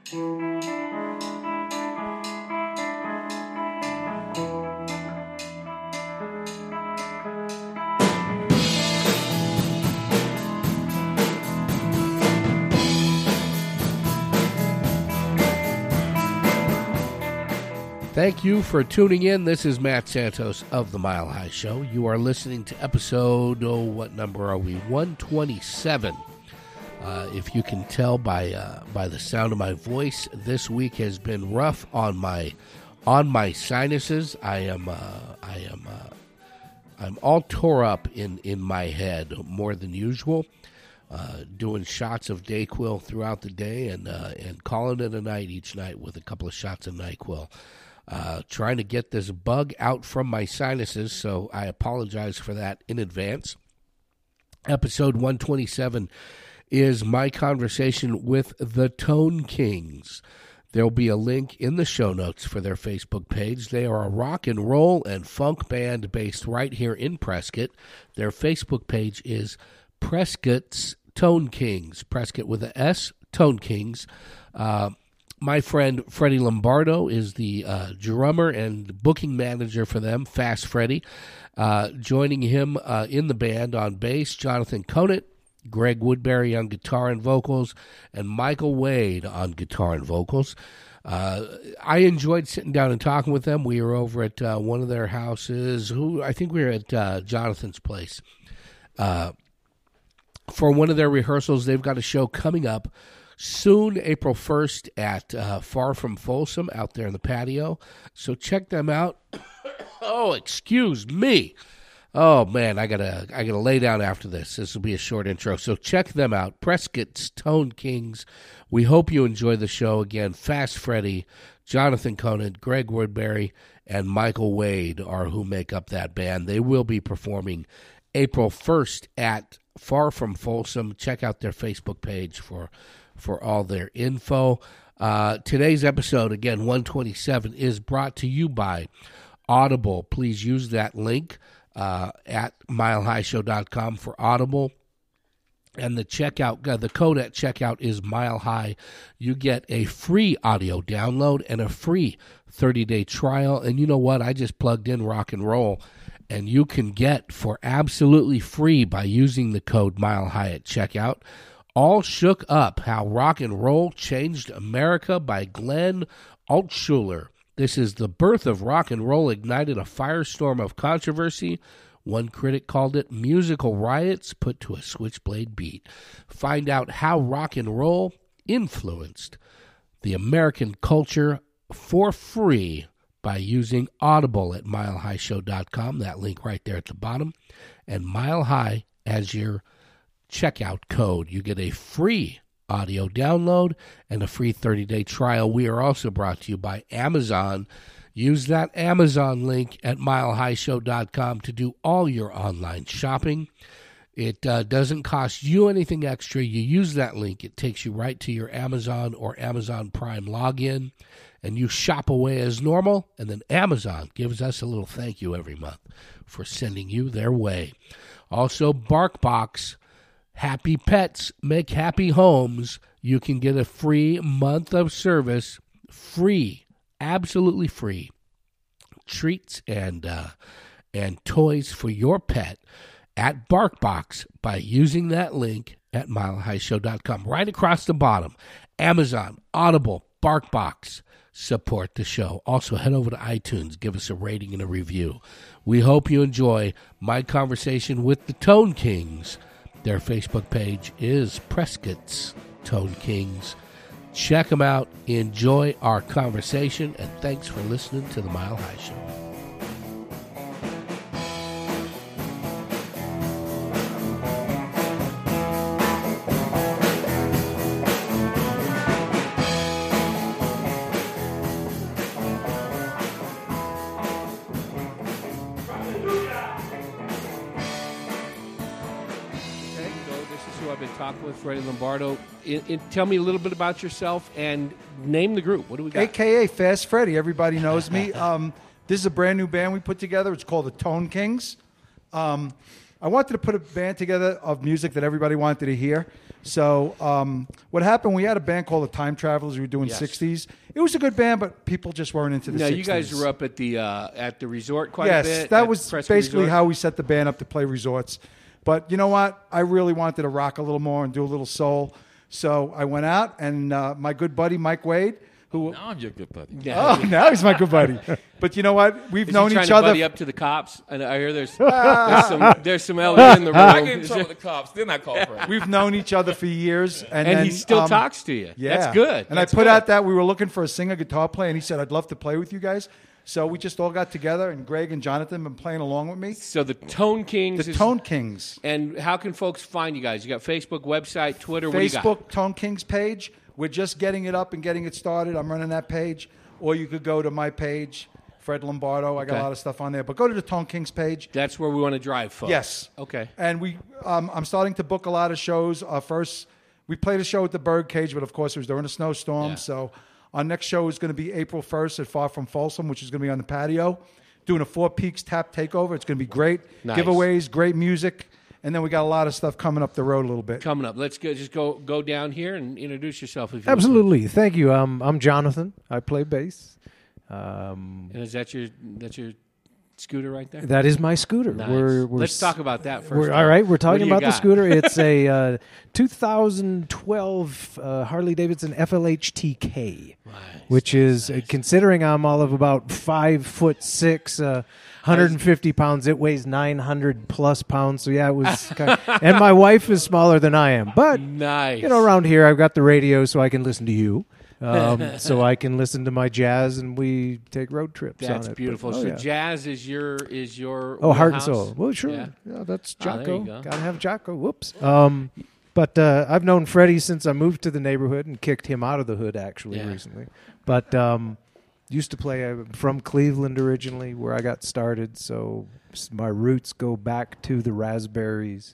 Thank you for tuning in. This is Matt Santos of The Mile High Show. You are listening to episode, what number are we? 127. If you can tell by the sound of my voice, this week has been rough on my sinuses. I'm all tore up in my head more than usual. Doing shots of Dayquil throughout the day and calling it a night each night with a couple of shots of NyQuil. Trying to get this bug out from my sinuses, so I apologize for that in advance. Episode 127 is my conversation with the Tone Kings. There'll be a link in the show notes for their Facebook page. They are a rock and roll and funk band based right here in Prescott. Their Facebook page is Prescott's Tone Kings. Prescott with an S, Tone Kings. My friend Freddie Lombardo is the drummer and booking manager for them, Fast Freddie. Joining him in the band on bass, Jonathan Conant, Greg Woodbury on guitar and vocals, and Michael Wade on guitar and vocals. I enjoyed sitting down and talking with them. We were over at one of their houses. I think we were at Jonathan's place. For one of their rehearsals, they've got a show coming up soon, April 1st at Far From Folsom out there in the patio. So check them out. Oh, excuse me. Oh, man, I gotta lay down after this. This will be a short intro. So check them out, Prescott's Tone Kings. We hope you enjoy the show. Again, Fast Freddie, Jonathan Conant, Greg Woodbury, and Michael Wade are who make up that band. They will be performing April 1st at Far From Folsom. Check out their Facebook page for all their info. Today's episode, again, 127, is brought to you by Audible. Please use that link at milehighshow.com for Audible. And the code at checkout is MileHigh. You get a free audio download and a free 30-day trial. And you know what? I just plugged in rock and roll. And you can get for absolutely free by using the code MileHigh at checkout. All Shook Up, How Rock and Roll Changed America by Glenn Altshuler. This is the birth of rock and roll ignited a firestorm of controversy. One critic called it musical riots put to a switchblade beat. Find out how rock and roll influenced the American culture for free by using Audible at milehighshow.com. That link right there at the bottom. And Mile High as your checkout code. You get a free audio download and a free 30-day trial. We are also brought to you by Amazon. Use that Amazon link at milehighshow.com to do all your online shopping. It doesn't cost you anything extra. You use that link. It takes you right to your Amazon or Amazon Prime login, and you shop away as normal, and then Amazon gives us a little thank you every month for sending you their way. Also, BarkBox. Happy pets make happy homes. You can get a free month of service, free, absolutely free, treats and toys for your pet at BarkBox by using that link at milehighshow.com. Right across the bottom, Amazon, Audible, BarkBox. Support the show. Also, head over to iTunes. Give us a rating and a review. We hope you enjoy my conversation with the Tone Kings. Their Facebook page is Prescott's Tone Kings. Check them out. Enjoy our conversation, and thanks for listening to The Mile High Show. With Freddie Lombardo. Tell me a little bit about yourself and name the group. What do we got? AKA Fast Freddie. Everybody knows me. This is a brand new band we put together. It's called the Tone Kings. I wanted to put a band together of music that everybody wanted to hear. So what happened, we had a band called the Time Travelers. We were doing 60s. It was a good band, but people just weren't into the 60s. You guys were up at the resort quite a bit. Yes, that was basically how we set the band up to play resorts. But you know what? I really wanted to rock a little more and do a little soul. So I went out, and my good buddy, Mike Wade, who... Now I'm your good buddy. Yeah. Oh, now he's my good buddy. But you know what? We've known each other... buddy up to the cops? And I hear there's some Elliot in the room. I get in trouble with the cops. Then I call Fred. We've known each other for years. And then, he still talks to you. Yeah. That's good. And I put out that we were looking for a singer, guitar player, and he said, I'd love to play with you guys. So we just all got together, and Greg and Jonathan have been playing along with me. So the Tone Kings. The Tone Kings. And how can folks find you guys? You got Facebook, website, Twitter, Facebook, what do you got? Tone Kings page. We're just getting it up and getting it started. I'm running that page. Or you could go to my page, Fred Lombardo. I got a lot of stuff on there. But go to the Tone Kings page. That's where we want to drive, folks. Yes. Okay. And I'm starting to book a lot of shows. We played a show at the Birdcage, but of course it was during a snowstorm. Yeah. So our next show is going to be April 1st at Far From Folsom, which is going to be on the patio, doing a Four Peaks tap takeover. It's going to be great. Nice. Giveaways, great music. And then we got a lot of stuff coming up the road a little bit. Coming up. Let's go down here and introduce yourself. If you Absolutely. Thank you. I'm Jonathan. I play bass. And is that your scooter right there? That is my scooter. Nice. Let's talk about that first. All right. We're talking about the scooter. It's a 2012 Harley-Davidson FLH-TK, which is, considering I'm all of about 5'6", 150 pounds. It weighs 900 plus pounds. So yeah, it was. And my wife is smaller than I am. But nice. Around here I've got the radio, so I can listen to you. So I can listen to my jazz, and we take road trips. That's on it. beautiful. But, jazz is your heart and soul. Well, sure. Yeah, that's Jocko. There you go. Gotta have Jocko. Whoops. But I've known Freddie since I moved to the neighborhood and kicked him out of the hood recently. But used to play from Cleveland originally, where I got started. So my roots go back to the Raspberries.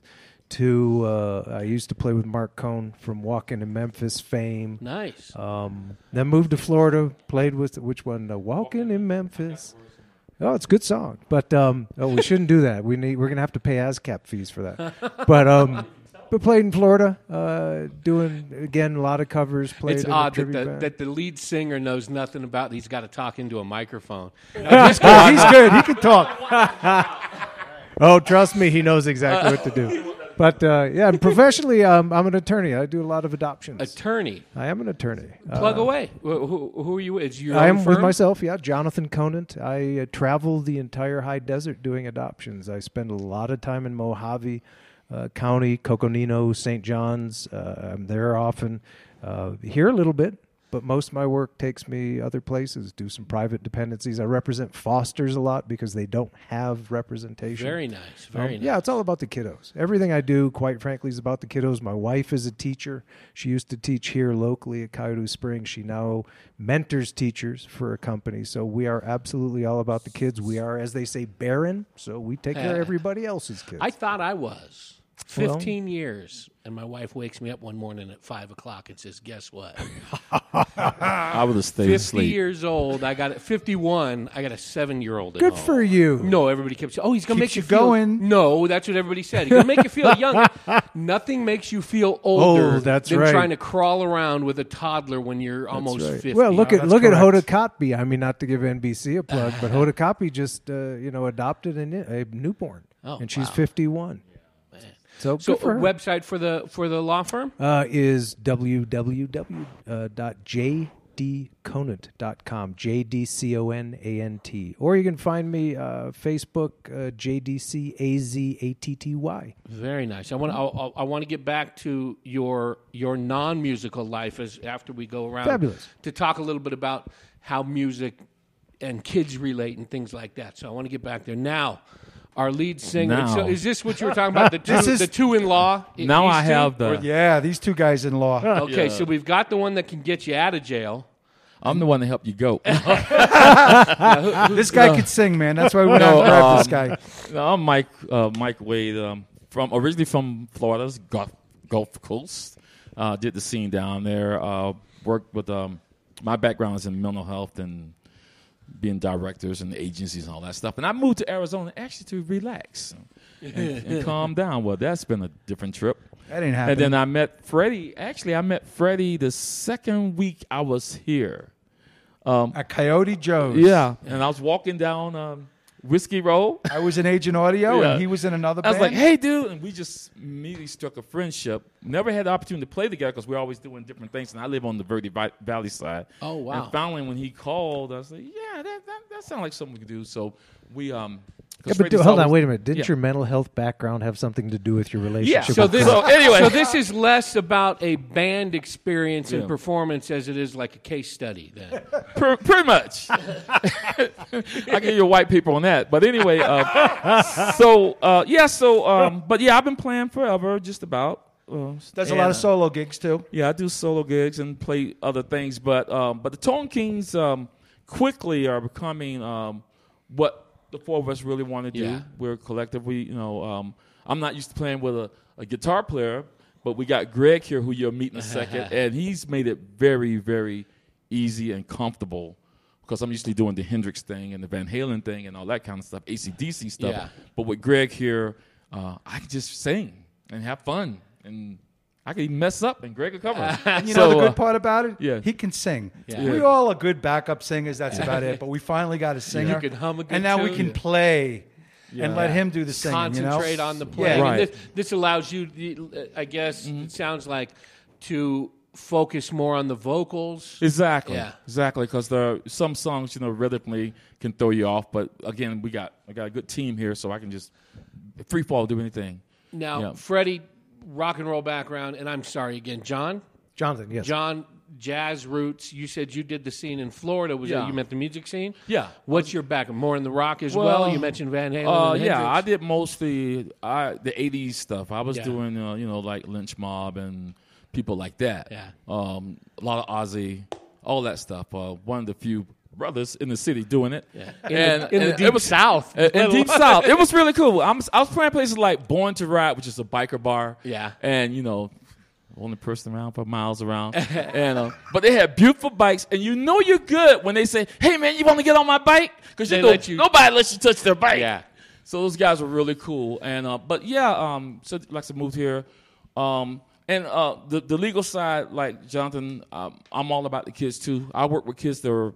I used to play with Mark Cohn from Walking in Memphis fame. Nice. Then moved to Florida, played with, which one? Walking in Memphis. Oh, it's a good song. But we shouldn't do that. We're going to have to pay ASCAP fees for that. But played in Florida, doing, again, a lot of covers. Played it's in odd that the lead singer knows nothing about it. He's got to talk into a microphone. He's good. He can talk. Oh, trust me, he knows exactly what to do. But, and professionally, I'm an attorney. I do a lot of adoptions. Attorney? I am an attorney. Plug away. Who are you with? I am with myself, Jonathan Conant. I travel the entire high desert doing adoptions. I spend a lot of time in Mojave County, Coconino, St. John's. I'm there often. Here a little bit. But most of my work takes me other places, do some private dependencies. I represent fosters a lot because they don't have representation. Very nice, very nice. Yeah, it's all about the kiddos. Everything I do, quite frankly, is about the kiddos. My wife is a teacher. She used to teach here locally at Coyote Springs. She now mentors teachers for a company. So we are absolutely all about the kids. We are, as they say, barren, so we take care of everybody else's kids. I thought I was. 15 years, and my wife wakes me up one morning at 5 o'clock and says, "Guess what?" I would have stayed 50 asleep. years old. I got 51. I got a 7-year-old. Good for you. No, everybody kept saying, "Oh, he's gonna make you you going." feel." No, that's what everybody said. He's gonna make you feel young. Nothing makes you feel older than trying to crawl around with a toddler when you're almost 50. Well, look at correct. Hoda Kotb. I mean, not to give NBC a plug, but Hoda Kotb just adopted a newborn, and she's 51. So good for her. Website for the law firm is www.jdconant.com, JDCONANT. Or you can find me Facebook, JDCAZATTY. Very nice. I want to get back to your non-musical life after we go around. Fabulous. To talk a little bit about how music and kids relate and things like that. So I want to get back there now. Our lead singer. Now. So is this what you were talking about? The two-in-law? Now I have the... Yeah, these two guys in law. Okay, so we've got the one that can get you out of jail. I'm the one that helped you go. This guy could sing, man. That's why we don't grab this guy. I'm Mike Wade, originally from Florida's Gulf Coast. Did the scene down there. Worked with... my background is in mental health and being directors and agencies and all that stuff. And I moved to Arizona actually to relax and calm down. Well, that's been a different trip. That ain't happening. And then I met Freddie. Actually, I met Freddie the second week I was here. At Coyote Joe's. Yeah, and I was walking down Whiskey Road. I was in Agent Audio, Yeah. and he was in another I band. was like, hey, dude. And we just immediately struck a friendship. Never had the opportunity to play together because we're always doing different things. And I live on the Verde Valley side. Oh, wow. And finally, when he called, I was like, yeah, that sounds like something we could do. So we Yeah, but hold on, wait a minute. Didn't your mental health background have something to do with your relationship? So with this, Greg? anyway. so this is less about a band experience and Yeah. performance as it is like a case study. Then Pretty much. I give you white people on that. But anyway, but yeah, I've been playing forever, just about. Does a lot of solo gigs, too. Yeah, I do solo gigs and play other things, but the Tone Kings quickly are becoming what the four of us really want to do. Yeah. We're collectively, I'm not used to playing with a guitar player, but we got Greg here, who you'll meet in a second, and he's made it very, very easy and comfortable because I'm usually doing the Hendrix thing and the Van Halen thing and all that kind of stuff, AC/DC stuff. Yeah. But with Greg here, I can just sing and have fun, and I can even mess up, and Greg will cover it. And you know the good part about it? yeah. He can sing. Yeah. We all are good backup singers. That's about it. But we finally got a singer. You can hum a good and now we tune. can play and let him do the singing. concentrate on the play. Yeah. I mean, Right. this allows you, I guess, it sounds like, to focus more on the vocals. Exactly. Yeah. Exactly. Because there are some songs, rhythmically can throw you off. But again, I got a good team here, so I can just free fall, do anything. Now, Yeah. Freddie, rock and roll background, and I'm sorry again, Jonathan, Yes. jazz roots. You said you did the scene in Florida. Was Yeah. that you meant the music scene? Yeah. What's your background? More in the rock as well? You mentioned Van Halen. And Yeah, Hendrix. I did mostly the '80s stuff. I was Yeah. doing, like Lynch Mob and people like that. Yeah. A lot of Ozzy, all that stuff. One of the few brothers in the city doing it. Yeah. In the it Deep was, South. In Deep South. It was really cool. I was playing places like Born to Ride, which is a biker bar. Yeah. And, only person around for miles around. And but they had beautiful bikes, and you're good when they say, hey, man, you want to get on my bike? Because nobody lets you touch their bike. Yeah. So those guys were really cool. And so like I moved here. And the legal side, like Jonathan, I'm all about the kids too. I work with kids that are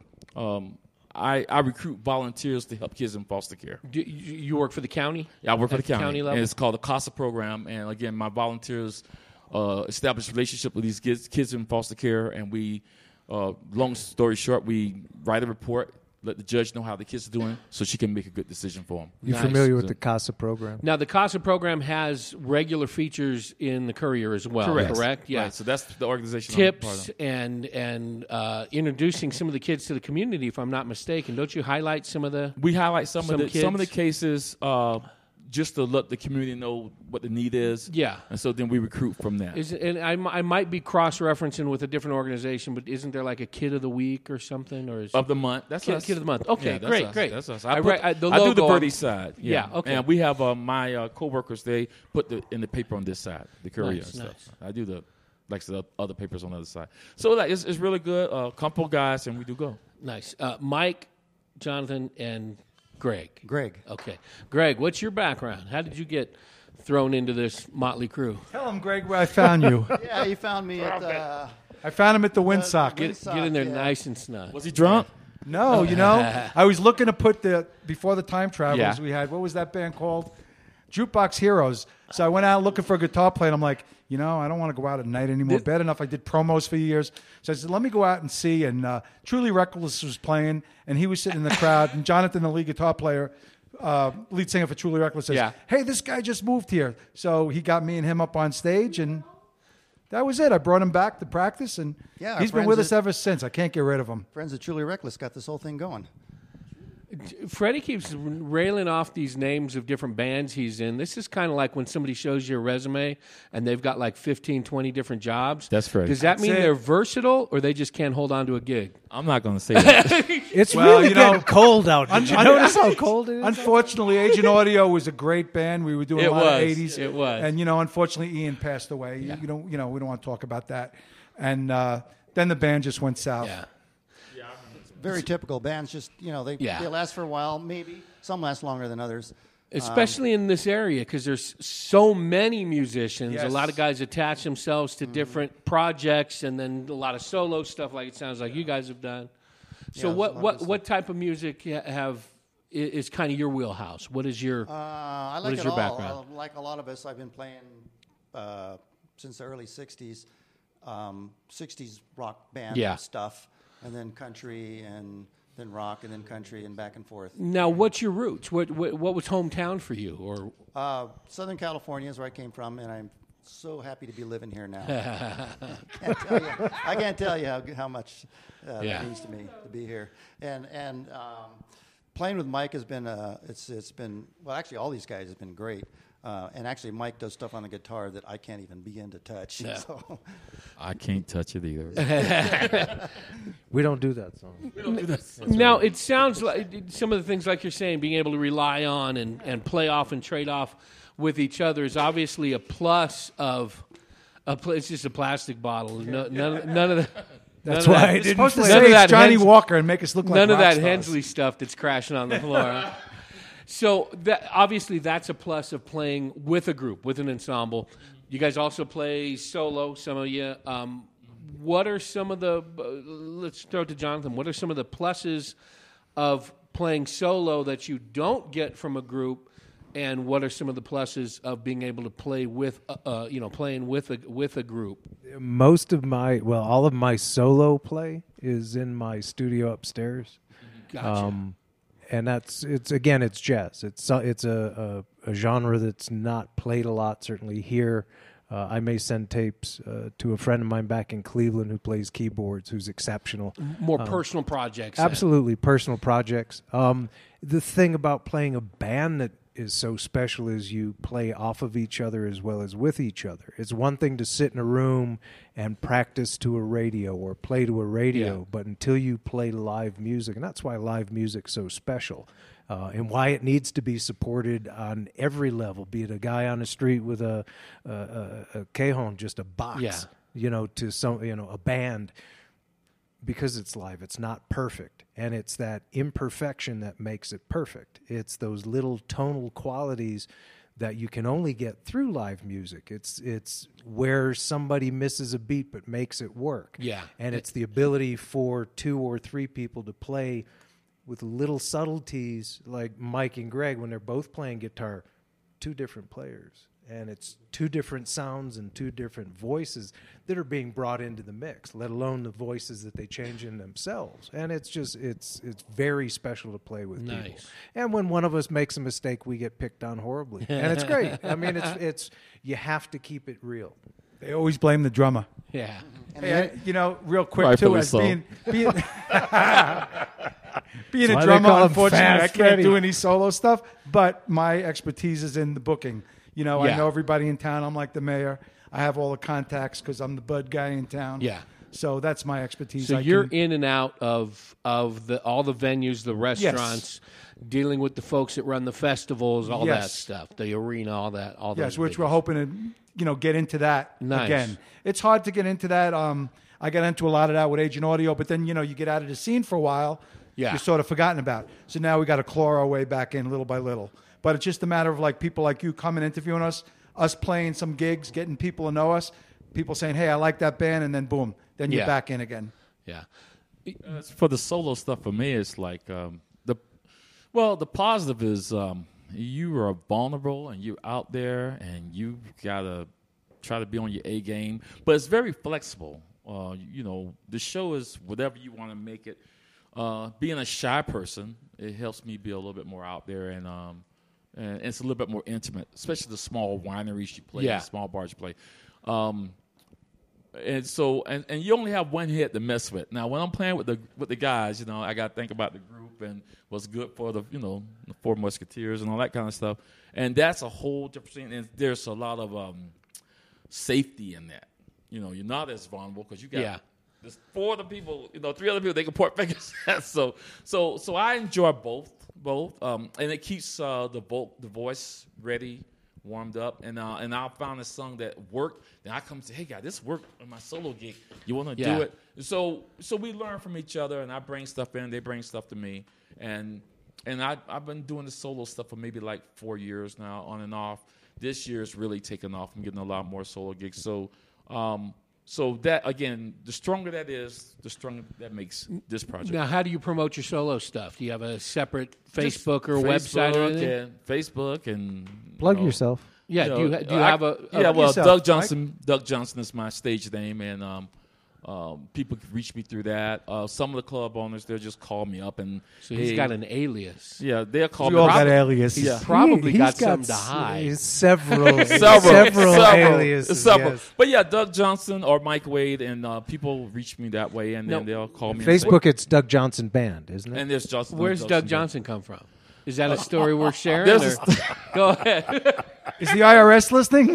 I recruit volunteers to help kids in foster care. Do you work for the county? Yeah, I work for At the county. level? And it's called the CASA program. And again, my volunteers establish relationship with these kids in foster care, and we, long story short, we write a report, let the judge know how the kids are doing so she can make a good decision for them. You Nice. familiar with the CASA program? Now, the CASA program has regular features in the Courier as well, correct? Yeah. Right, so that's the organization I'm part Tips of. and introducing some of the kids to the community, if I'm not mistaken. Don't you highlight some of the... We highlight some of the kids? cases just to let the community know what the need is. Yeah. And so then we recruit from that. And I might be cross-referencing with a different organization, but isn't there like a Kid of the Week or something? Or is Of the month. That's Kid, us. Kid of the Month. Okay, Yeah, that's great, us. great. That's us. I I do do logo the on- Birdie side. Yeah, okay. And we have my co-workers, they put in the paper on this side, the Courier Nice, and stuff. nice. I do the other papers on the other side. So like it's really good. Couple guys, and we do go. Nice. Mike, Jonathan, and Greg. Okay. Greg, what's your background? How did you get thrown into this motley crew? Tell him, Greg, where I found you. Yeah, he found me at I found him at the Windsock. Get in there nice and snug. Was he drunk? No, I was looking to put before the Time Travelers Yeah. we had, what was that band called? Jukebox Heroes. So I went out looking for a guitar player, and I'm like, I don't want to go out at night anymore. Bad enough I did promos for years. So I said, let me go out and see. And Truly Reckless was playing, and he was sitting in the crowd. And Jonathan, the lead guitar player, lead singer for Truly Reckless, says, Yeah. hey, this guy just moved here. So he got me and him up on stage, and that was it. I brought him back to practice, and Yeah, our he's been friends with us at- ever since. I can't get rid of him. Friends of Truly Reckless got this whole thing going. Freddie keeps railing off these names of different bands he's in. This is kind of like when somebody shows you a resume and they've got like 15, 20 different jobs. That's Freddie. Does that mean That's it. they're versatile or they just can't hold on to a gig? I'm not going to say that. It's Well, really getting cold out. Did you notice how cold it is? Unfortunately, Agent Audio was a great band. We were doing It a lot of was. 80s. It was. And unfortunately, Ian passed away. Yeah. We don't want to talk about that. And then the band just went south. Yeah. very typical. Bands just, they Yeah. last for a while, maybe. Some last longer than others. Especially in this area, because there's so many musicians. Yes. A lot of guys attach themselves to different projects, and then a lot of solo stuff, like it sounds like you guys have done. So, Yeah, what type of music is kind of your wheelhouse? What is your I what like is it your all. background? Like a lot of us, I've been playing since the early 60s, 60s rock band Yeah. stuff, and then country, and then rock, and then country, and back and forth. Now, what's your roots? What was hometown for you? Or Southern California is where I came from, and I'm so happy to be living here now. I can't tell you how much Yeah. it means to me to be here. And playing with Mike has been it's been, well, actually all these guys have been great. And actually Mike does stuff on the guitar that I can't even begin to touch. Yeah. So. I can't touch it either. We don't do that song. now, it sounds like some of the things like you're saying, being able to rely on and play off and trade off with each other is obviously a plus of it's just a plastic bottle. None of the. That's none of why that- I It's didn't supposed to None say of that it's Johnny Hens- Walker and make us look like None of rock that stars. Hensley stuff that's crashing on the floor. So obviously that's a plus of playing with a group, with an ensemble. You guys also play solo, some of you. What are some of the, let's throw it to Jonathan, what are some of the pluses of playing solo that you don't get from a group, and what are some of the pluses of being able to play with, playing with a group? All of my solo play is in my studio upstairs. Gotcha. And it's jazz. It's a genre that's not played a lot, certainly here. I may send tapes to a friend of mine back in Cleveland who plays keyboards, who's exceptional. More personal projects. Absolutely, personal projects. The thing about playing a band that is so special is you play off of each other as well as with each other. It's one thing to sit in a room and practice to a radio or play to a radio, but until you play live music, and that's why live music's so special, and why it needs to be supported on every level, be it a guy on the street with a cajon, just a box, to a band. Because it's live, it's not perfect, and it's that imperfection that makes it perfect. It's those little tonal qualities that you can only get through live music. It's where somebody misses a beat but makes it work. Yeah. And it's the ability for 2 or 3 people to play with little subtleties, like Mike and Greg when they're both playing guitar, 2 different players. And it's 2 different sounds and 2 different voices that are being brought into the mix, let alone the voices that they change in themselves. And it's very special to play with people. Nice. And when one of us makes a mistake, we get picked on horribly. And it's great. I mean, it's you have to keep it real. They always blame the drummer. Yeah. Hey, real quick Rightfully too, as so. being being That's a why they drummer, call him unfortunately, I Fast can't Freddy. do any solo stuff. But my expertise is in the booking. I Yeah. know everybody in town. I'm like the mayor. I have all the contacts because I'm the bud guy in town. Yeah. So that's my expertise. So I you're can- in and out of all the venues, the restaurants, dealing with the folks that run the festivals, all that Yes. stuff, the arena, all that. All Yes, those which big- we're hoping to, get into that Nice. again. It's hard to get into that. I got into a lot of that with Agent Audio, but then, you get out of the scene for a while. Yeah. You're sort of forgotten about. So now we got to claw our way back in little by little. But it's just a matter of like people like you coming interviewing us playing some gigs, getting people to know us, people saying, hey, I like that band, and then boom, then you're Yeah. back in again. Yeah. For the solo stuff, for me, it's like the positive is you are vulnerable and you're out there and you gotta try to be on your A game, but it's very flexible. The show is whatever you want to make it. Being a shy person, it helps me be a little bit more out there and it's a little bit more intimate, especially the small wineries you play, Yeah. the small bars you play. And so, and you only have one hit to mess with. Now, when I'm playing with the guys, I got to think about the group and what's good for the 4 Musketeers and all that kind of stuff. And that's a whole different thing. And there's a lot of safety in that. You're not as vulnerable because you got Yeah. there's 4 other people, 3 other people they can point fingers at. So I enjoy both, and it keeps the voice ready warmed up, and I found a song that worked. Then I come and say, hey, guy, this worked on my solo gig. You want to do it? So we learn from each other, and I bring stuff in, they bring stuff to me, and I've been doing the solo stuff for maybe like 4 years now, on and off. This year's really taken off. I'm getting a lot more solo gigs. So that, again, the stronger that is, the stronger that makes this project. Now, how do you promote your solo stuff? Do you have a separate Facebook or website or anything? And Facebook and Plug yourself. Yeah, you do you, know, do you have a yeah, well, yourself, Doug Johnson. Doug Johnson is my stage name, and people can reach me through that. Some of the club owners, they'll just call me up and So he's hey, got an alias. yeah, they'll call We me. all got aliases. Yeah. Probably He's got something to s- hide. Several Several aliases. Yes. But yeah, Doug Johnson or Mike Wade, and people reach me that way, and then they'll call me. Facebook, it's Doug Johnson Band, isn't it? And there's Johnson. Where's Doug Johnson come from? Is that a story worth sharing? There's or- Go ahead. Is the IRS listening?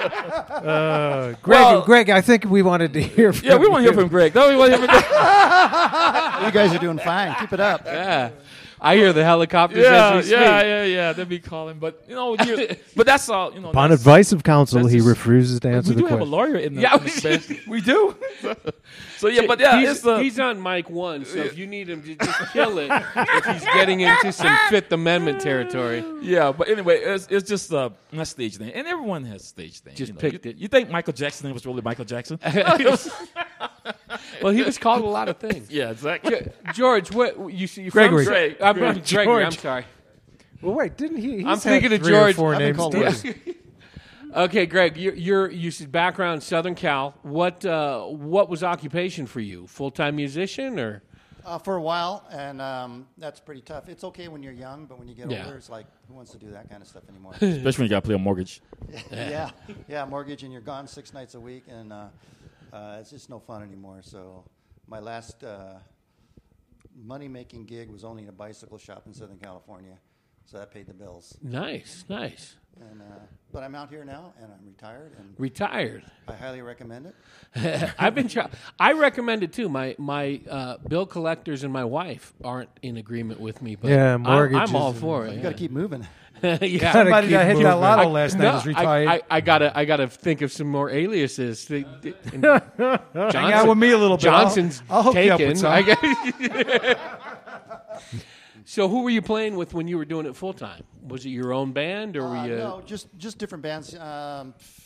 Greg, I think we wanted to hear from Yeah, we want to hear from Greg. No, we want to hear from Greg. You guys are doing fine. Keep it up. Yeah. I hear the helicopters as we speak. Yeah. They'll be calling, but but that's all. Upon that's- advice of counsel, that's he just- refuses to answer we the do have a question. lawyer in the Yeah, in the band. We do. So yeah, but yeah, it's he's on mic 1, so if you need him to just kill it, if he's getting into some Fifth Amendment territory. yeah. But anyway, it's just my stage name, and everyone has stage names. Just you know. picked You- it. You think Michael Jackson was really Michael Jackson? Well, he was called a lot of things. Yeah, exactly. George, what you see? Gregory. From, Greg. I'm Greg. Gregory. I'm sorry. Well, wait, didn't he? I'm thinking of George. George. 4 I've been names called too. worse. Okay, Greg, you said background Southern Cal. What was occupation for you? Full-time musician or? For a while, and that's pretty tough. It's okay when you're young, but when you get Yeah. older, it's like, who wants to do that kind of stuff anymore? Especially when you got to play a mortgage. yeah, mortgage, and you're gone 6 nights a week, and it's just no fun anymore. So my last money-making gig was only in a bicycle shop in Southern California, so that paid the bills. Nice. And but I'm out here now, and I'm retired, and Retired. I highly recommend it. I've been. I recommend it too. My bill collectors and my wife aren't in agreement with me, but Yeah, I'm mortgages all and- for it. You got to keep moving. yeah. Somebody that hit moving. that lotto last night No, is retired. I gotta think of some more aliases. Hang out with me a little bit. Johnson's I'll hook you up taken. with some. I guess. So who were you playing with when you were doing it full time? Was it your own band or were you? No, just different bands. Yeah,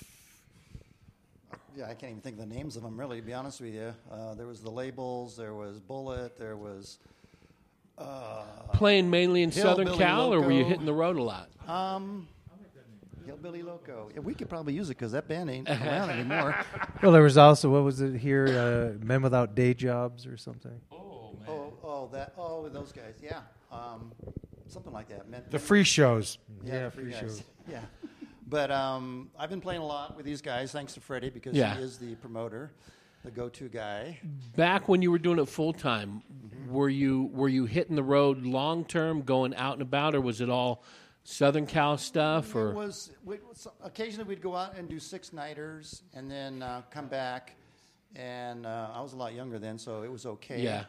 I can't even think of the names of them, really, to be honest with you. There was The Labels, there was Bullet, there was... Playing mainly in Southern Hillbilly Cal, or were you Loco. hitting the road a lot? Hillbilly Loco. Yeah, we could probably use it because that band ain't around anymore. Well, there was also, what was it here? Men Without Day Jobs or something? Those guys, yeah. Something like that. The free shows. Yeah, free shows. Yeah. But I've been playing a lot with these guys, thanks to Freddie, because Yeah. he is the promoter, the go-to guy. Back when you were doing it full time, were you hitting the road long term, going out and about, or was it all Southern Cal stuff? Or Occasionally we'd go out and do 6-nighters and then come back. And I was a lot younger then, so it was okay. yeah,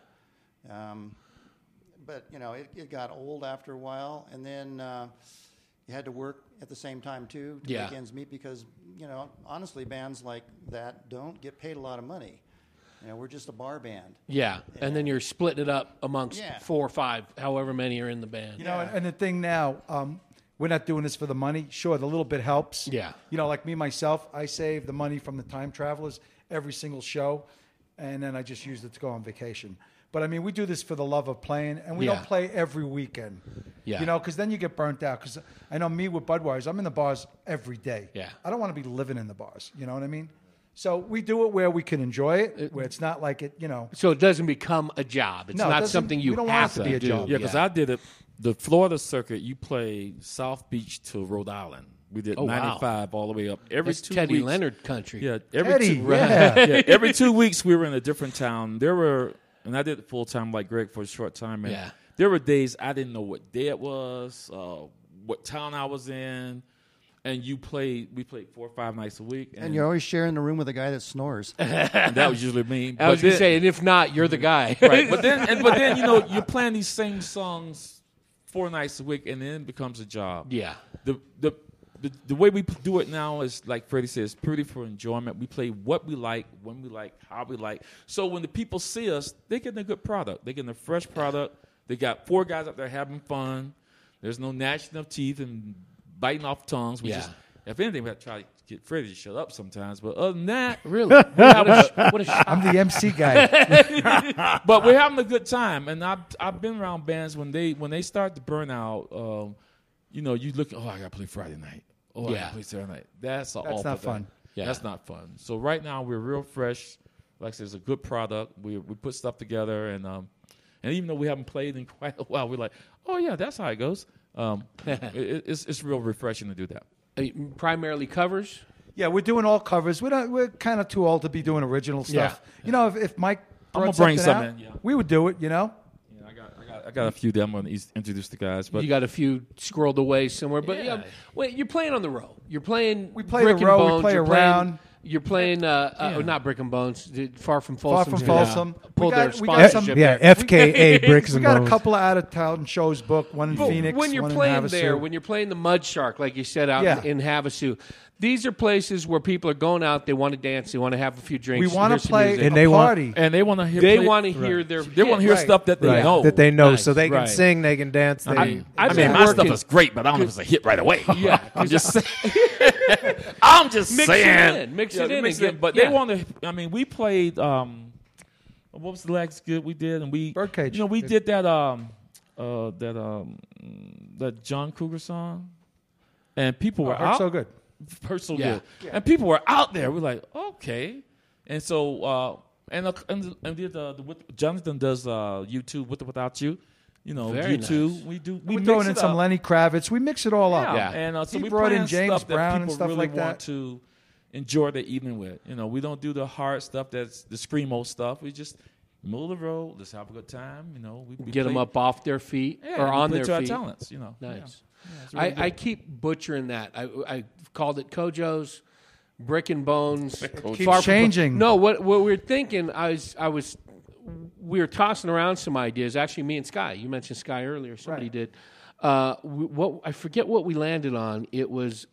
But, it got old after a while. And then you had to work at the same time, too, to Yeah. make ends meet because, honestly, bands like that don't get paid a lot of money. We're just a bar band. yeah, and then you're splitting it up amongst Yeah. 4 or 5, however many are in the band. And the thing now, we're not doing this for the money. Sure, the little bit helps. Yeah. Like me, myself, I save the money from the time travelers every single show, and then I just use it to go on vacation. But, I mean, we do this for the love of playing, and we Yeah. don't play every weekend. Yeah. Because then you get burnt out. Because I know me with Budweiser, I'm in the bars every day. Yeah. I don't want to be living in the bars. You know what I mean? So we do it where we can enjoy it, where it's not like it, So it doesn't become a job. It's No, it not doesn't- something you we don't want have it to be a do. job. Yeah, because I did it. The Florida circuit, you play South Beach to Rhode Island. We did Oh, wow. 95 all the way up. Every That's 2 Teddy weeks. Leonard country. Yeah, every Eddie, two, yeah. yeah, every 2 weeks we were in a different town. And I did it full time like Greg for a short time. And Yeah. there were days I didn't know what day it was, what town I was in. And we played 4 or 5 nights a week. And you're always sharing the room with a guy that snores. and that was usually me. I was But going to then- say, and if not, you're the guy. right. But then you're playing these same songs 4 nights a week, and then it becomes a job. Yeah. The the way we do it now is, like Freddie says, purely for enjoyment. We play what we like, when we like, how we like. So when the people see us, they get a good product. They get a fresh product. They got 4 guys out there having fun. There's no gnashing of teeth and biting off tongues. If anything, we have to try to get Freddie to shut up sometimes. But other than that, Really? What a I'm the MC guy. but we're having a good time. And I've been around bands when they start to burn out. You look. Oh, I got to play Friday night. Oh, I got to play Saturday night. That's not fun. Yeah. That's not fun. So right now we're real fresh. Like I said, it's a good product. We put stuff together, and even though we haven't played in quite a while, we're like, oh yeah, that's how it goes. It's real refreshing to do that. Primarily covers. Yeah, we're doing all covers. We're kind of too old to be doing original stuff. Yeah. If Mike I'm brought gonna bring something some out, in, yeah. we would do it. Yeah, I got a few that I'm going to introduce the guys. But You got a few squirreled away somewhere, but wait, you're playing on the road. You're playing. We play Brick the and road, we Bones. play You're around. You're playing, not Brick and Bones. Far from Folsom. Far from Folsom. Pulled their We got some. sponsorship. Yeah, there. FKA Bricks We and got a Bones. couple of out of town shows booked. One in But Phoenix. when you're one playing in Havasu. there, when you're playing the Mud Shark, like you said out Yeah. in Havasu, these are places where people are going out. They want to dance. They want to have a few drinks. we want hear to some play music. And a they want- party. and they want to hear. They play- want to hear their. They want to hear hits. stuff that they Right, know. that they know, Nice. so they can Right. sing, they can dance. They, I mean, I've been my working- stuff is great, but I don't know if it's a hit right away. Yeah, I'm just saying. I'm just Mix saying. it in. Mix it in. mix and get- But yeah. they want to. I mean, we played. What was the last good we did? And we Birdcage. we did that. That John Cougar song, and people were Hurt out. so good. Hurt so Yeah. good, and people were out there. We're like, okay, and so and did Jonathan does YouTube with or without you. Very YouTube. nice. We We're mix throwing it in some up. Lenny Kravitz. We mix it all up. Yeah. And so He we brought in playing James stuff that Brown and people stuff really like that. want to enjoy the evening with. We don't do the hard stuff that's the screamo stuff. We just middle of the road. Let's have a good time. We Get them play- up off their feet yeah, or we on play their to our feet. talents. Nice. Yeah, it's really I good. keep butchering that. I called it Kojo's, Brick and Bones. Keeps Far from- changing. No, what we were thinking, we were tossing around some ideas. Actually, me and Sky. You mentioned Sky earlier. Somebody did. I forget what we landed on. It was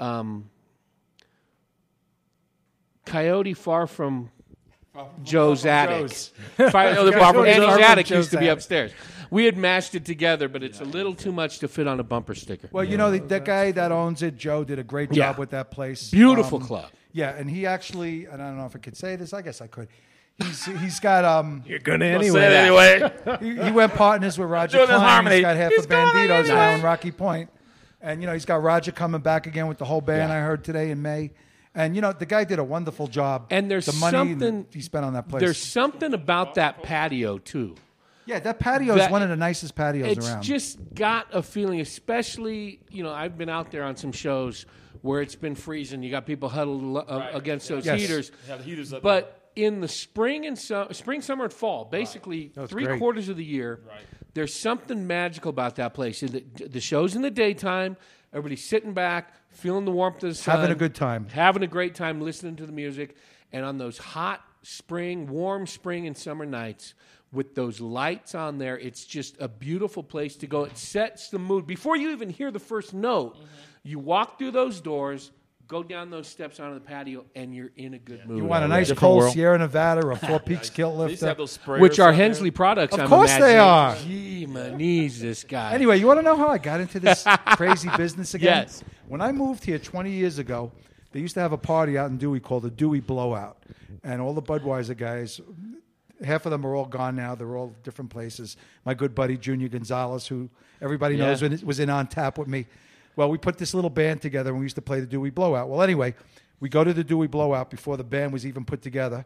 Coyote Far from Joe's attic. Far from Annie's attic Joe's used to be attic. upstairs. We had mashed it together, but it's a little too much to fit on a bumper sticker. Well, that guy that owns it, Joe, did a great Yeah. job with that place. Beautiful club. Yeah, and he actually, and I don't know if I could say this. I guess I could. He's got you're going to Say anyway. it anyway. he went partners with Roger Doing it in Klein. harmony. He's got half He's of going Banditos now anyway. in Rocky Point. And, he's got Roger coming back again with the whole band, I heard today in May. And, the guy did a wonderful job. And there's the money something he spent on that place. There's something about that patio too. Yeah, that patio is one of the nicest patios It's around. just got a feeling, especially, I've been out there on some shows where it's been freezing. You got people huddled against those Yes. heaters. Have the heaters up But in the spring, summer, and fall, basically That's 3 quarters of the year, there's something magical about that place. The show's in the daytime. Everybody's sitting back, feeling the warmth of the sun. Having a good time. Having a great time listening to the music. And on those hot warm spring and summer nights, with those lights on there, it's just a beautiful place to go. It sets the mood. Before you even hear the first note, you walk through those doors, go down those steps onto the patio, and you're in a good mood. You want a nice Different cold world. Sierra Nevada or a Four Peaks kilt They used to have lifter. those sprayers Which are out there. Hensley products, Of I'm course they imagining. are. Gee, my knees, this guy. Anyway, you want to know how I got into this crazy business again? Yes. When I moved here 20 years ago, they used to have a party out in Dewey called the Dewey Blowout. And all the Budweiser guys, half of them are all gone now. They're all different places. My good buddy, Junior Gonzalez, who everybody knows was in On Tap with me. Well, we put this little band together, and we used to play the Dewey Blowout. Well, anyway, we go to the Dewey Blowout before the band was even put together.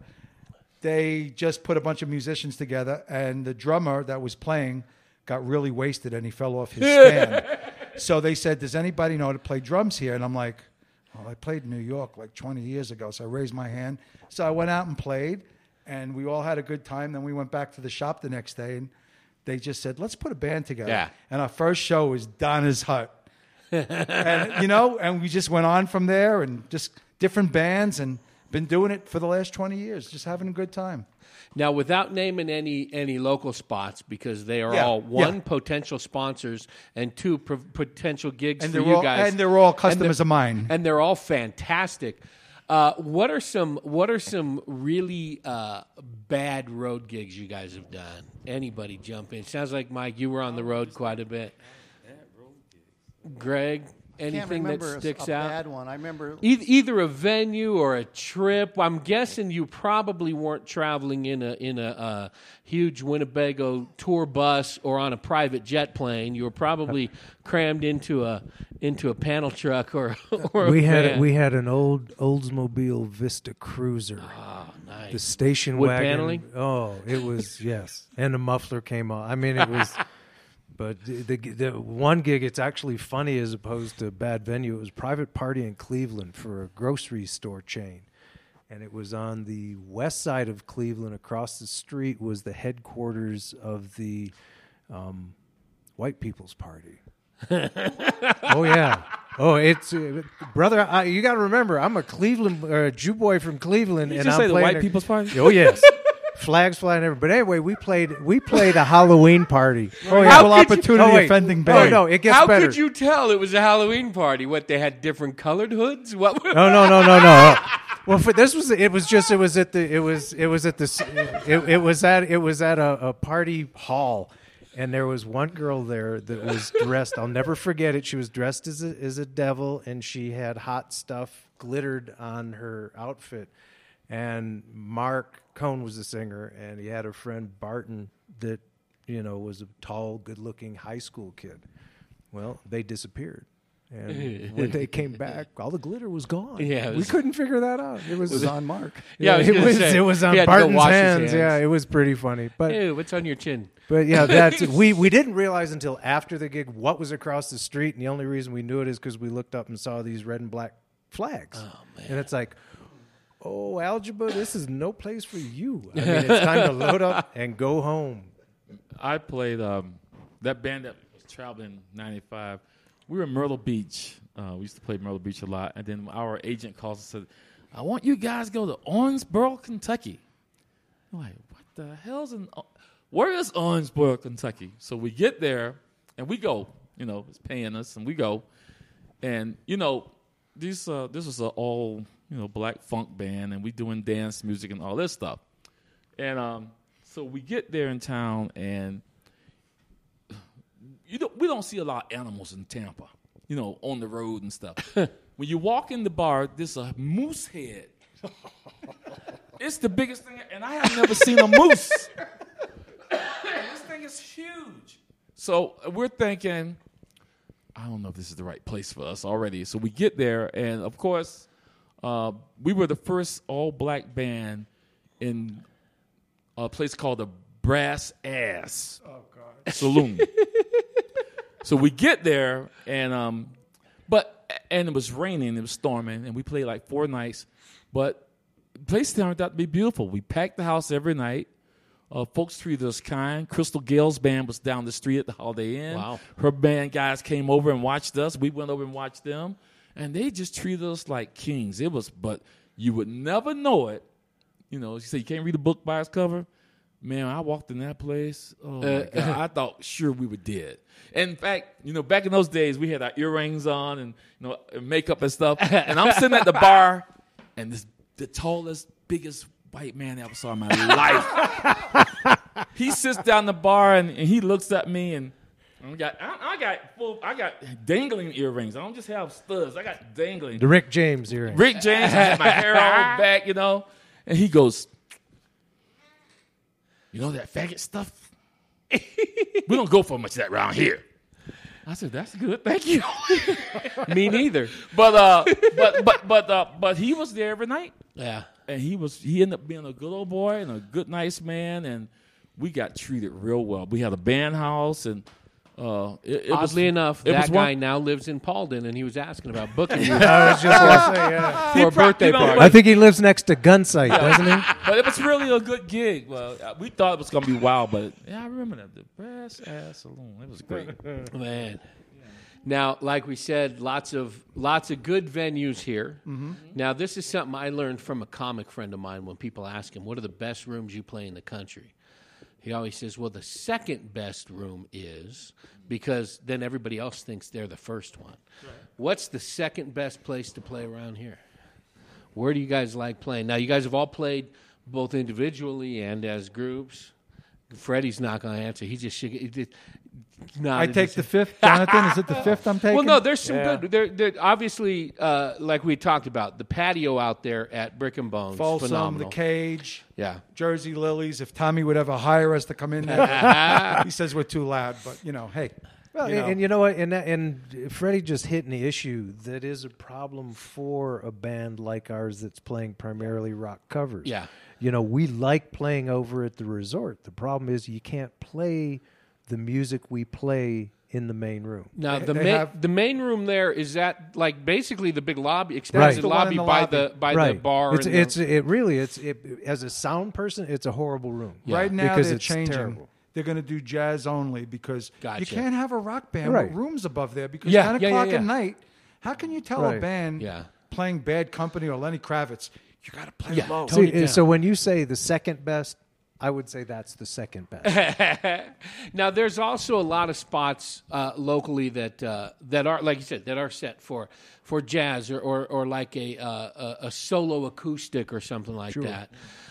They just put a bunch of musicians together, and the drummer that was playing got really wasted, and he fell off his stand. So they said, does anybody know how to play drums here? And I'm like, well, I played in New York like 20 years ago. So I raised my hand. So I went out and played, and we all had a good time. Then we went back to the shop the next day, and they just said, let's put a band together. Yeah. And our first show was Donna's Hut. And, and we just went on from there, and just different bands. And been doing it for the last 20 years, just having a good time. Now, without naming any local spots, because they are Yeah, all one yeah. potential sponsors and two potential gigs And for they're you all guys, and they're all customers of mine. and they're all fantastic. What are some really bad road gigs you guys have done? Anybody jump in? Sounds like Mike, you were on the road quite a bit. Greg, Can't anything that remember sticks a out? bad one. I remember Either a venue or a trip. I'm guessing you probably weren't traveling in a huge Winnebago tour bus or on a private jet plane. You were probably crammed into a panel truck or a van. We had an old Oldsmobile Vista Cruiser. Oh, nice. The station Wood wagon. paneling? Oh, it was yes, and the muffler came on. I mean, it was. But the one gig, it's actually funny as opposed to a bad venue. It was a private party in Cleveland for a grocery store chain. And it was on the west side of Cleveland. Across the street was the headquarters of the White People's Party. Oh, yeah. Oh, it's brother. You got to remember, I'm a Cleveland Jew boy from Cleveland, Did and you I'm say the playing White People's Party? Oh yes, flags flying everywhere. But anyway, we played a Halloween party. Oh, How equal could you- opportunity offending Oh band. no, it gets How better. could you tell it was a Halloween party? What, they had different colored hoods? What? No. Well, it was at a party hall, and there was one girl there that was dressed. I'll never forget it. She was dressed as a devil, and she had hot stuff glittered on her outfit. And Mark Cohn was the singer, and he had a friend Barton that was a tall, good-looking high school kid. Well, they disappeared. And when they came back, all the glitter was gone. Yeah, we couldn't figure that out. It was on Mark. Yeah, I was gonna say, it was on he had to go Barton's wash his hands. Yeah, it was pretty funny. But Ew, what's on your chin? yeah, that's we didn't realize until after the gig what was across the street, and the only reason we knew it is because we looked up and saw these red and black flags. Oh man! And it's like, oh, Algebra, this is no place for you. I mean, it's time to load up and go home. I played that band that was traveling in '95. We were in Myrtle Beach. We used to play Myrtle Beach a lot, and then our agent calls and said, "I want you guys to go to Owensboro, Kentucky." I'm like, what the hell's where is Owensboro, Kentucky? So we get there and we go. It's paying us, and we go, and this was an all black funk band, and we doing dance music and all this stuff, and so we get there in town, and we don't see a lot of animals in Tampa, on the road and stuff. When you walk in the bar, there's a moose head. It's the biggest thing, and I have never seen a moose. This thing is huge. So we're thinking, I don't know if this is the right place for us already. So we get there, and of course, we were the first all-black band in a place called the Brass Ass Saloon. So we get there, and it was raining, it was storming, and we played like 4 nights. But the place turned out to be beautiful. We packed the house every night. Folks treated us kind. Crystal Gale's band was down the street at the Holiday Inn. Wow. Her band guys came over and watched us. We went over and watched them, and they just treated us like kings. But you would never know it. You say you can't read a book by its cover. Man, I walked in that place. Oh my God! I thought sure we were dead. In fact, back in those days, we had our earrings on and makeup and stuff. And I'm sitting at the bar, and the tallest, biggest white man I ever saw in my life. He sits down the bar and he looks at me, and I got dangling earrings. I don't just have studs. I got dangling. The Rick James earring. Rick James had my hair all back, and he goes, that faggot stuff? We don't go for much of that around here. I said, that's good, thank you. Me neither. But he was there every night. Yeah. And he ended up being a good old boy and a good, nice man, and we got treated real well. We had a band house, and Oddly enough, that guy now lives in Paulden, and he was asking about booking you I was just going to say, yeah. for a birthday party. I think he lives next to Gunsight, doesn't he? But it was really a good gig. Well, we thought it was going to be wild, but I remember that. The Brass Ass Saloon. It was great. Man. Now, like we said, lots of good venues here. Mm-hmm. Now, this is something I learned from a comic friend of mine when people ask him, what are the best rooms you play in the country? He always says, well, the second best room is, because then everybody else thinks they're the first one. Right. What's the second best place to play around here? Where do you guys like playing? Now, you guys have all played both individually and as groups. Freddie's not going to answer. He just shook it. I take the fifth, Jonathan. Is it the fifth I'm taking? Well, no, there's some good. There obviously, like we talked about, the patio out there at Brick and Bones, Folsom, phenomenal. the Cage, yeah, Jersey Lilies. If Tommy would ever hire us to come in there, he says we're too loud. But hey, well, and you know what? And Freddie just hit an issue that is a problem for a band like ours that's playing primarily rock covers. Yeah, we like playing over at the resort. The problem is you can't play the music we play in the main room. Now the main room there, is that like basically the big lobby, expanded lobby by the bar. It's as a sound person, it's a horrible room. Yeah. Right now because they're it's changing. Terrible. They're going to do jazz only because you can't have a rock band with rooms above there because 9 o'clock at night. How can you tell a band playing Bad Company or Lenny Kravitz, you got to play low? So when you say the second best, I would say that's the second best. Now, there's also a lot of spots locally that are, like you said, that are set for jazz or like a solo acoustic or something like that.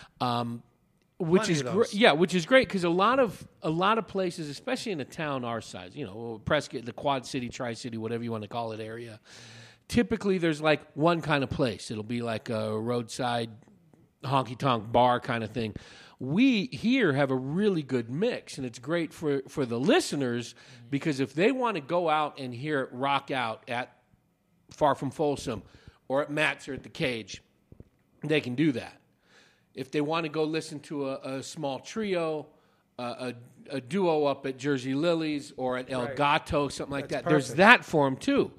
Which is which is great because a lot of places, especially in a town our size, Prescott, the Quad City, Tri-City, whatever you want to call it, area. Typically, there's like one kind of place. It'll be like a roadside honky-tonk bar kind of thing. We here have a really good mix, and it's great for the listeners because if they want to go out and hear it rock out at Far From Folsom or at Matt's or at the Cage, they can do that. If they want to go listen to a small trio, a duo up at Jersey Lilies or at El Gato, something like that, there's that for them too.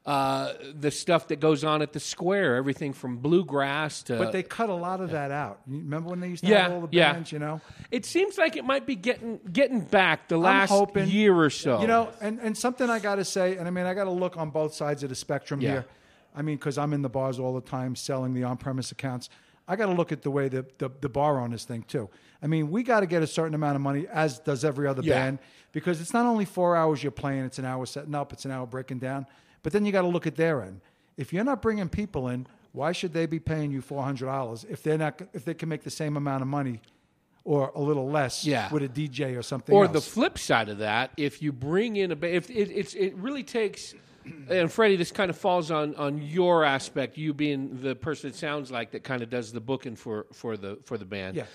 The stuff that goes on at the Square, everything from bluegrass to... But they cut a lot of that out. You remember when they used to have all the bands, It seems like it might be getting back the last year or so. And something I got to say, and I got to look on both sides of the spectrum here. Because I'm in the bars all the time selling the on-premise accounts. I got to look at the way the bar owners think, too. We got to get a certain amount of money, as does every other band, because it's not only 4 hours you're playing, it's an hour setting up, it's an hour breaking down. But then you got to look at their end. If you're not bringing people in, why should they be paying you $400 if they can make the same amount of money or a little less with a DJ or something else? Or the flip side of that, if you bring in it really takes, and Freddie, this kind of falls on your aspect, you being the person it sounds like that kind of does the booking for the band. Yeah.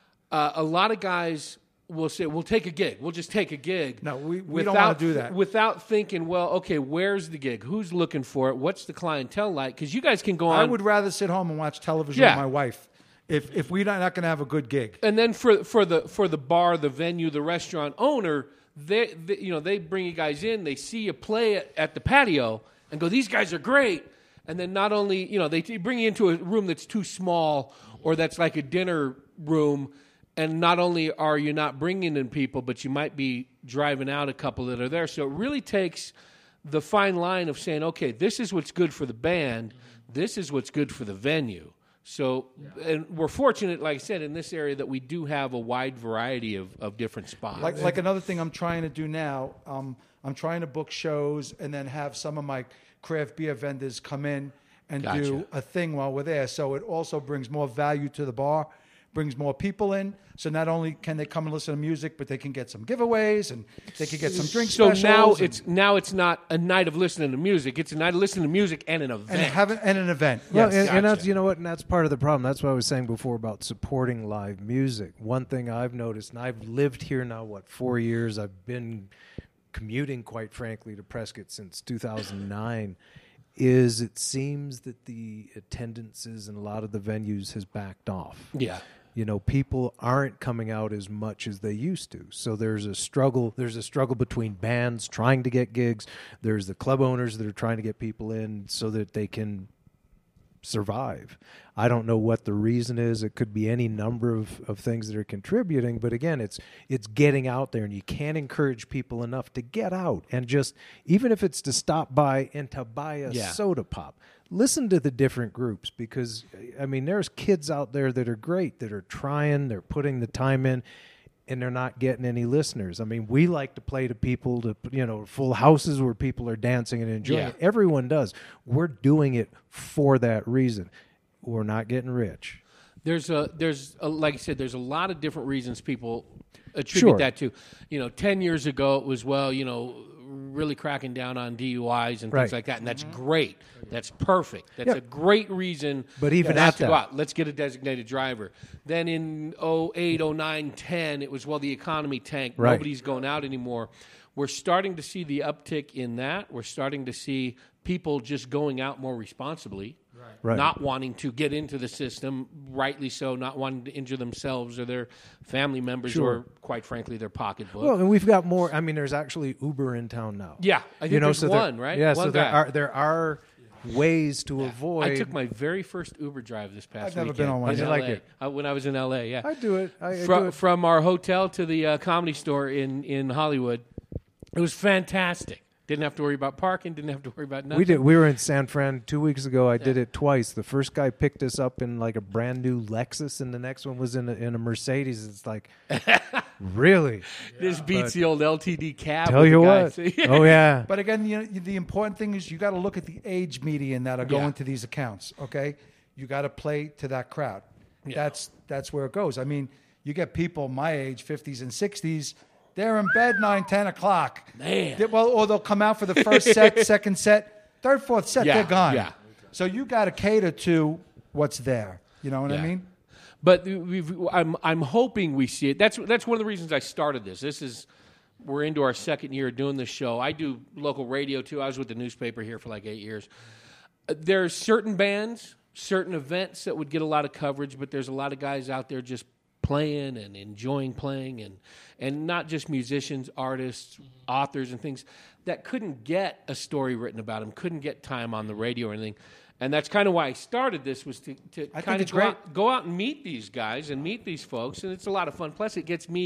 A lot of guys will say, we'll take a gig. We'll just take a gig. No, we don't want to do that. Without thinking, well, okay, where's the gig? Who's looking for it? What's the clientele like? Because you guys can go on. I would rather sit home and watch television with my wife if we're not going to have a good gig. And then for the bar, the venue, the restaurant owner, they bring you guys in, they see you play at the patio and go, these guys are great. And then not only, they bring you into a room that's too small or that's like a dinner room. And not only are you not bringing in people, but you might be driving out a couple that are there. So it really takes the fine line of saying, okay, this is what's good for the band. This is what's good for the venue. So, and we're fortunate, like I said, in this area that we do have a wide variety of different spots. Like another thing I'm trying to do now, I'm trying to book shows and then have some of my craft beer vendors come in and do a thing while we're there. So it also brings more value to the bar. Brings more people in, so not only can they come and listen to music, but they can get some giveaways and they can get some drink specials. So now it's not a night of listening to music; it's a night of listening to music and an event. And an event. Well, yes. And that's and that's part of the problem. That's what I was saying before about supporting live music. One thing I've noticed, and I've lived here now 4 years. I've been commuting, quite frankly, to Prescott since 2009. Is it seems that the attendances in a lot of the venues has backed off. Yeah. People aren't coming out as much as they used to. So there's a struggle. There's a struggle between bands trying to get gigs. There's the club owners that are trying to get people in so that they can survive. I don't know what the reason is. It could be any number of things that are contributing, but again, it's getting out there, and you can't encourage people enough to get out and just, even if it's to stop by and to buy a soda pop, listen to the different groups, because I mean, there's kids out there that are great, that are trying, they're putting the time in, and they're not getting any listeners. I mean, we like to play to people, to, you know, full houses where people are dancing and enjoying it. Everyone does. We're doing it for that reason. We're not getting rich. There's like I said, there's a lot of different reasons people attribute that to. You know, 10 years ago it was, well, you know, really cracking down on DUIs and things like that, and that's great. That's perfect. That's a great reason. But even at to go out, let's get a designated driver. Then in 08, 09, 10, it was, well, the economy tanked. Right. Nobody's going out anymore. We're starting to see the uptick in that. We're starting to see people just going out more responsibly. Right. Not wanting to get into the system, rightly so, not wanting to injure themselves or their family members or, quite frankly, their pocketbook. Well, and we've got more. I mean, there's actually Uber in town now. Yeah, I think there's one, right? Yeah, one so there are ways to avoid. I took my very first Uber drive this past weekend. I've never been on one. Did you like it? When I was in L.A., yeah. I do it. From our hotel to the Comedy Store in Hollywood. It was fantastic. Didn't have to worry about parking. Didn't have to worry about nothing. We were in San Fran 2 weeks ago. I did it twice. The first guy picked us up in like a brand new Lexus, and the next one was in a Mercedes. It's like, really? This beats the old LTD cab. Tell you what. Oh yeah. But again, you know, the important thing is you got to look at the age median that are going to these accounts. Okay, you got to play to that crowd. Yeah. That's where it goes. I mean, you get people my age, 50s and 60s. They're in bed 9, 10 o'clock. Man. Or they'll come out for the first set, second set, third, fourth set, they're gone. Yeah. So you got to cater to what's there. You know what I mean? But I'm hoping we see it. That's one of the reasons I started this. We're into our second year of doing this show. I do local radio too. I was with the newspaper here for like 8 years. There's certain bands, certain events that would get a lot of coverage, but there's a lot of guys out there just playing and enjoying playing, and not just musicians, artists, authors, and things that couldn't get a story written about them, couldn't get time on the radio or anything. And that's kind of why I started this, was to kind of go out and meet these guys and meet these folks, and it's a lot of fun. Plus,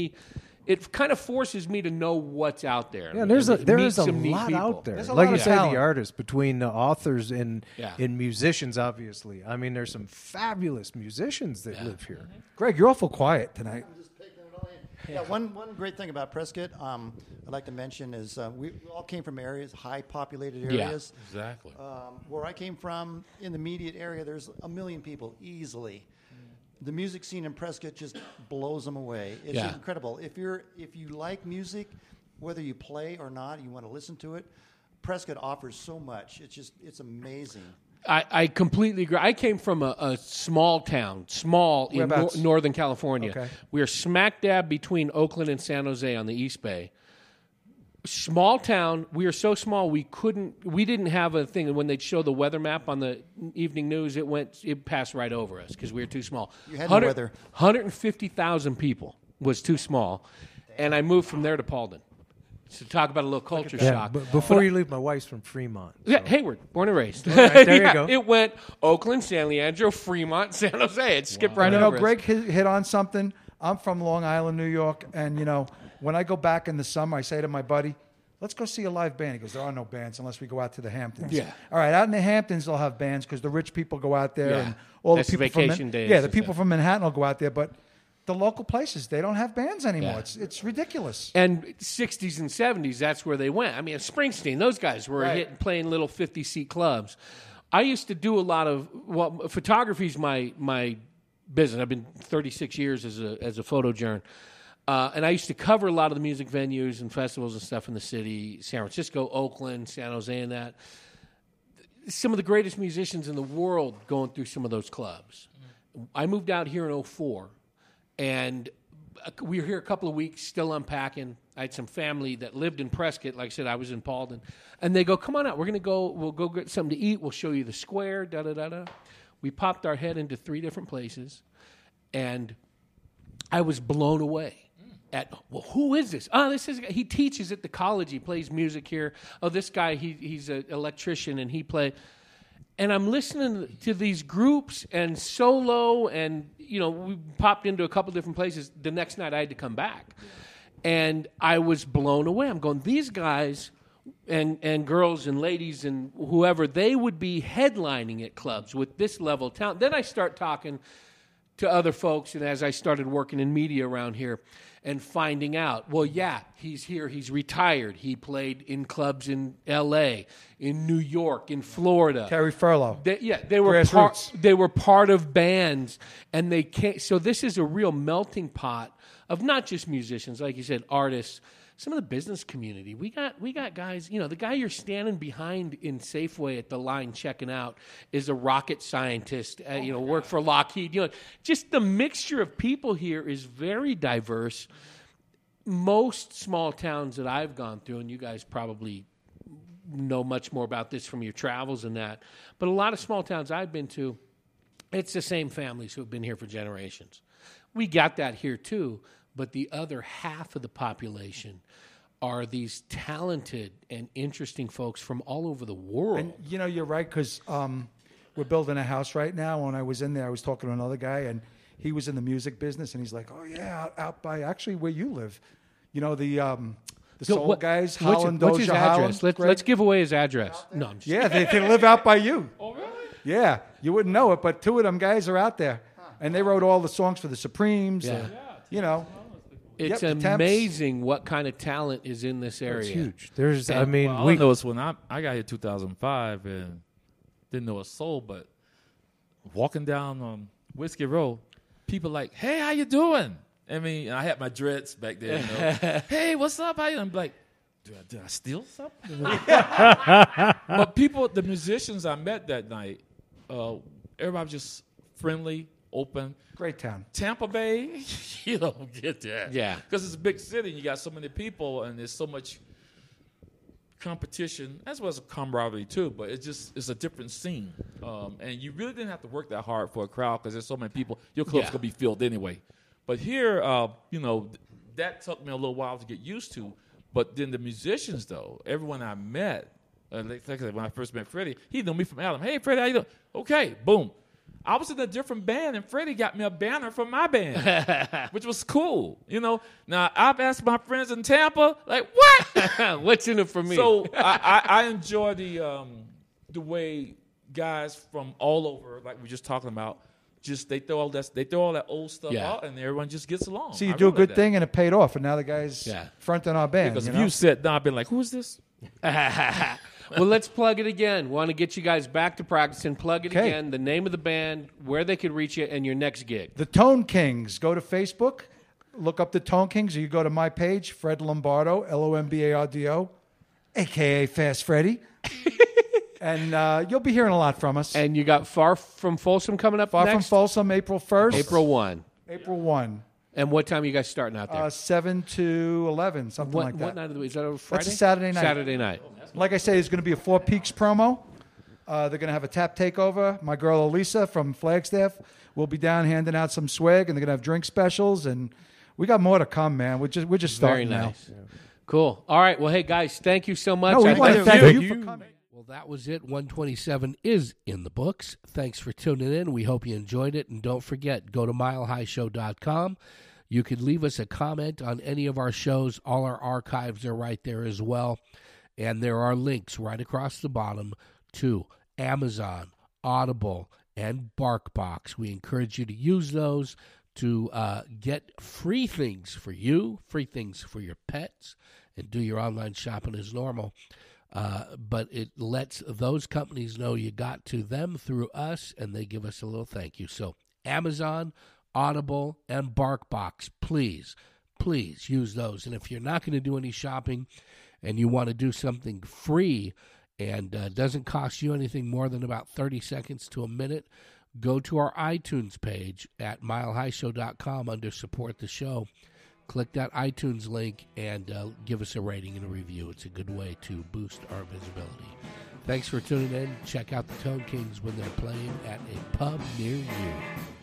it kind of forces me to know what's out there. Yeah, there is a lot out there. Like you say, the artists, between the authors and musicians, obviously. I mean, there's some fabulous musicians that live here. Greg, you're awful quiet tonight. I'm just taking it all in. Yeah, one great thing about Prescott, I'd like to mention is we all came from areas, high populated areas. Yeah, exactly. Where I came from, in the immediate area, there's 1 million people easily. The music scene in Prescott just blows them away. It's incredible. If you like music, whether you play or not, you want to listen to it, Prescott offers so much. It's amazing. I completely agree. I came from a small town, in Northern California. Okay. We are smack dab between Oakland and San Jose on the East Bay. Small town. We are so small we didn't have a thing. And when they'd show the weather map on the evening news, it passed right over us because we were too small. You had no weather. 150,000 people was too small, and I moved from there to Paulden. So talk about a little culture shock. But before you leave, my wife's from Fremont. So. Yeah, Hayward, born and raised. Right, there you go. It went Oakland, San Leandro, Fremont, San Jose. It skipped right over us. Greg hit on something. I'm from Long Island, New York, and when I go back in the summer, I say to my buddy, let's go see a live band. He goes, there are no bands unless we go out to the Hamptons. Yeah. All right, out in the Hamptons, they'll have bands because the rich people go out there. Yeah. And all That's the people vacation days. Yeah, the people from Manhattan will go out there. But the local places, they don't have bands anymore. Yeah. It's ridiculous. And 60s and 70s, that's where they went. I mean, Springsteen, those guys were playing little 50-seat clubs. I used to do a lot of, photography's my business. I've been 36 years as a photojournalist. And I used to cover a lot of the music venues and festivals and stuff in the city, San Francisco, Oakland, San Jose, and that. Some of the greatest musicians in the world going through some of those clubs. I moved out here in 2004, and we were here a couple of weeks, still unpacking. I had some family that lived in Prescott. Like I said, I was in Paulden. And they go, come on out. We'll go get something to eat. We'll show you the square, da-da-da-da. We popped our head into 3 different places, and I was blown away. Who is this? He teaches at the college. He plays music here. Oh, this guy, he's an electrician, and he plays. And I'm listening to these groups and solo, and we popped into a couple different places. The next night I had to come back, and I was blown away. I'm going, these guys and girls and ladies and whoever, they would be headlining at clubs with this level of talent. Then I start talking to other folks, and as I started working in media around here and finding out, well, yeah, he's here, he's retired. He played in clubs in L.A., in New York, in Florida. Terry Furlow. They were part of bands, and they can't. So this is a real melting pot of not just musicians, like you said, artists, some of the business community. We got guys, the guy you're standing behind in Safeway at the line checking out is a rocket scientist, work for Lockheed. Just the mixture of people here is very diverse. Most small towns that I've gone through, and you guys probably know much more about this from your travels and that, but a lot of small towns I've been to, it's the same families who have been here for generations. We got that here too. But the other half of the population are these talented and interesting folks from all over the world. And, you're right, because we're building a house right now. When I was in there, I was talking to another guy, and he was in the music business, and he's like, oh, yeah, out by actually where you live. The soul guys, Holland, what's his Doja address? Holland. Let's give away his address. No, I'm just Yeah, they live out by you. Oh, really? Yeah, you wouldn't know it, but two of them guys are out there. And they wrote all the songs for the Supremes. Yeah. It's amazing what kind of talent is in this area. It's huge. There's, all I know is when I got here in 2005 and didn't know a soul, but walking down Whiskey Road, people like, hey, how you doing? I mean, I had my dreads back there. Hey, what's up? How you? I'm like, did I steal something? But people, the musicians I met that night, everybody was just friendly, open. Great town. Tampa Bay, you don't get that. Yeah. Because it's a big city and you got so many people and there's so much competition, as well as a camaraderie too, but it's a different scene. And you really didn't have to work that hard for a crowd because there's so many people. Your club's going to be filled anyway. But here, that took me a little while to get used to. But then the musicians, though, everyone I met, like I said, when I first met Freddie, he knew me from Adam. Hey, Freddie, how you doing? Okay, boom. I was in a different band, and Freddie got me a banner from my band, which was cool. Now, I've asked my friends in Tampa, like, what? What's in it for me? So I enjoy the way guys from all over, like we were just talking about, they throw all that old stuff out, and everyone just gets along. So you do a good thing, and it paid off, and now the guy's fronting our band. Because if you sat down, I've been like, who is this? Well, let's plug it again. Want to get you guys back to practicing. Plug it again. The name of the band, where they could reach you, and your next gig. The Tone Kings. Go to Facebook. Look up the Tone Kings, or you go to my page, Fred Lombardo, Lombardo, a.k.a. Fast Freddy. And you'll be hearing a lot from us. And you got Far From Folsom coming up Far next? From Folsom, April 1st. April 1. April 1. And what time are you guys starting out there? 7 to 11, something like that. What night of the week? Is that a Friday? That's a Saturday night. Saturday night. Like I say, there's going to be a Four Peaks promo. They're going to have a tap takeover. My girl Elisa from Flagstaff will be down handing out some swag, and they're going to have drink specials. And we got more to come, man. We're just starting Very nice. now. Cool. All right. Well, hey, guys, thank you so much. No, we want to thank you for coming. Well, that was it. 127 is in the books. Thanks for tuning in. We hope you enjoyed it. And don't forget, go to milehighshow.com. You can leave us a comment on any of our shows. All our archives are right there as well. And there are links right across the bottom to Amazon, Audible, and BarkBox. We encourage you to use those to get free things for you, free things for your pets, and do your online shopping as normal. But it lets those companies know you got to them through us, and they give us a little thank you. So Amazon, Audible, and BarkBox, please use those. And if you're not going to do any shopping and you want to do something free and doesn't cost you anything more than about 30 seconds to a minute, go to our iTunes page at milehighshow.com under Support the Show. Click that iTunes link and give us a rating and a review. It's a good way to boost our visibility. Thanks for tuning in. Check out the Tone Kings when they're playing at a pub near you.